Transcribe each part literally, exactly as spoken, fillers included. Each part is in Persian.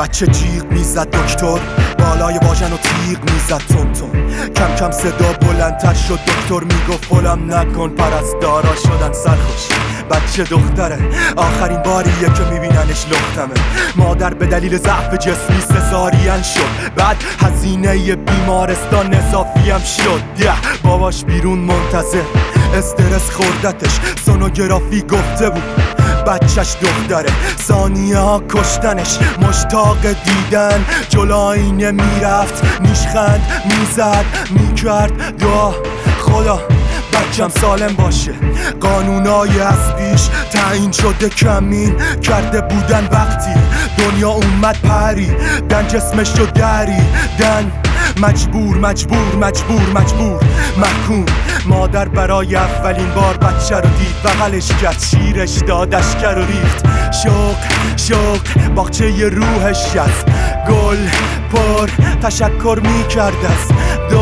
بچه جیغ میزد دکتر، بالای واژن و تیغ میزد تون تون. کم کم صدا بلندتر شد، دکتر میگفت فلم نکن، پرستارا شدن سرخوش. بچه دختره، آخرین باریه که میبیننش لختمه. مادر به دلیل ضعف جسمی سزارین شد، بعد هزینه بیمارستان اضافی هم شد. ده باباش بیرون منتظر، استرس خوردتش، سونوگرافی گفته بود بچهش دختره. ثانیه ها کشتنش، مشتاق دیدن، جلو آینه میرفت، میشخند، میزد، میکرد دعا خدا بچم سالم باشه. قانونای از پیش تعیین شده کمین کرده بودن وقتی دنیا اومد پری دن جسمش رو دری دن. مجبور مجبور مجبور مجبور محکوم. مادر برای اولین بار بچه رو دید، بغلش کرد، شیرش دادش کرد و ریخت. شوق شوق باغچه روحش از گل پر تشکر می کرد از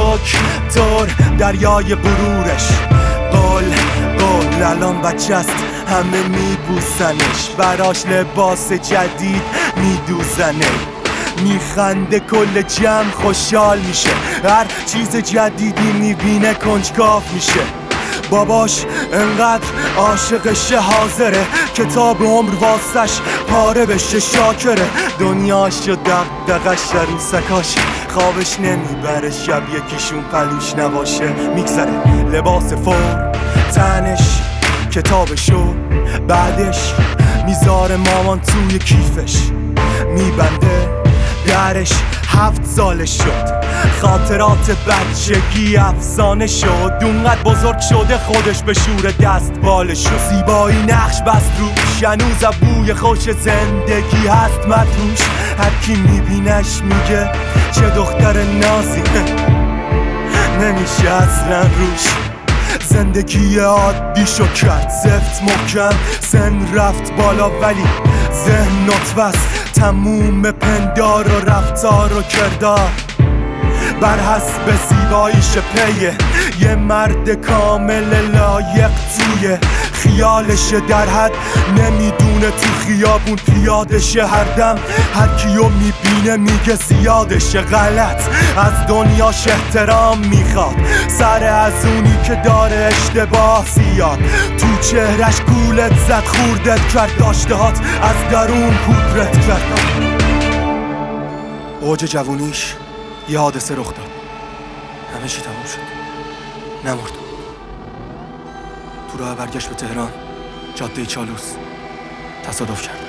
دکتر دریای غرورش. قول قول الان بچه است، همه می بوسنش، براش لباس جدید می دوزنه. میخنده، کل جمع خوشحال میشه، هر چیز جدیدی میبینه کنجکاو میشه. باباش انقدر عاشقشه حاضره کتاب عمر واسش پاره بشه، شاکره. دنیاش و دقدقش عروسکاش، خوابش نمیبره شب یکیشون پلوش نباشه. میگذره لباس فور تنش، کتابشو بعدش میذاره مامان توی کیفش، میبنده درش. هفت سالش شد، خاطرات بچگی افسانه شد. اونقدر بزرگ شده خودش به شور دست بالش شد. زیبایی نقش بست روش، هنوز بوی خوش زندگی هست مدروش. هر کی میبینش میگه چه دختر نازی، نمیشه اصلا روش. زندگی عادیشو کرد زفت محکم، سن رفت بالا ولی ذهن نطفه، تموم پندار و رفتار و کردار بر حسب زیباییش پیه. یه مرد کامل لایق توی خیالشه، در حد نمیدونه تو خیابون پیادشه. هر دم هر کیو میبینه میگه زیادشه. غلط از دنیاش احترام میخواد، سر از اونی که داره اشتباه زیاد. تو چهرش گولت زد، خوردت کرد، داشتهات از درون پودرت کرد. اوج جوونیش یه حادثه رخ داد، همه چی تموم شد، نمرد. تو راه برگشت به تهران، جاده چالوس تصادف کرد.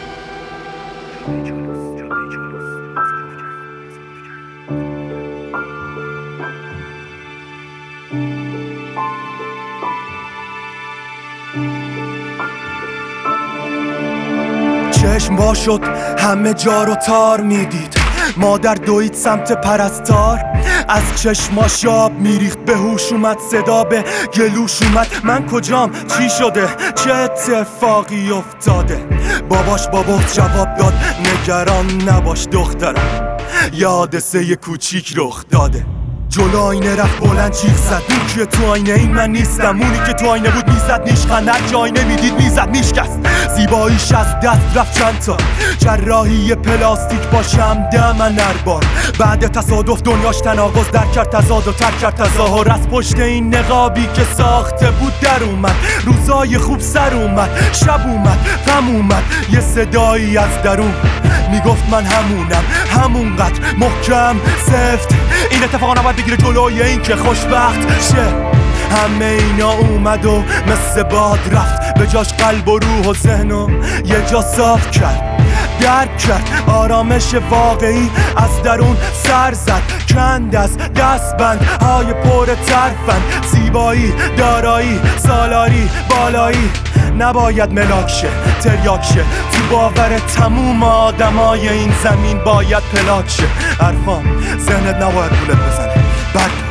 چشم وا شد، همه جا رو تار میدید. مادر دوید سمت پرستار، از چشماش آب میریخت، به هوش اومد، صدا به گلوش اومد. من کجام؟ چی شده؟ چه اتفاقی افتاده؟ باباش بابا جواب داد نگران نباش دخترم، یه حادثه کوچیک رخ داده. جلو آینه رفت بلند جیغ زد، اون که تو آینه این من نیستم. اونی که تو آینه بود میزد نیشخند، هر جا آینه میدید میزد میشکست. زیباییش از دست رفت چند تا جراحی پلاستیک با شمع من اربار. بعد تصادف دنیاش تناقض در کرد، تضاد و ترک کرد تظاهر. از پشت این نقابی که ساخته بود در اومد، روزای خوب سر اومد، شب اومد، غم اومد. یه صدایی از درون میگفت من همونم، همونقدر محکم سفت. این اتفاقا نباید بگیره جلوی این که خوشبخت شه. همه اینا اومد و مثل باد رفت، به جاش قلب و روح و ذهن و یه جا صاف کرد. درک کرد آرامش واقعی، از درون سر زد، کند از دستبند های پر ترفند. زیبایی، دارایی، سالاری، بالایی نباید ملاک شه، تریاک شه. تو باور تموم آدمای این زمین باید پلاک شه. عرفان ذهنت نباید گولت بزنه، بد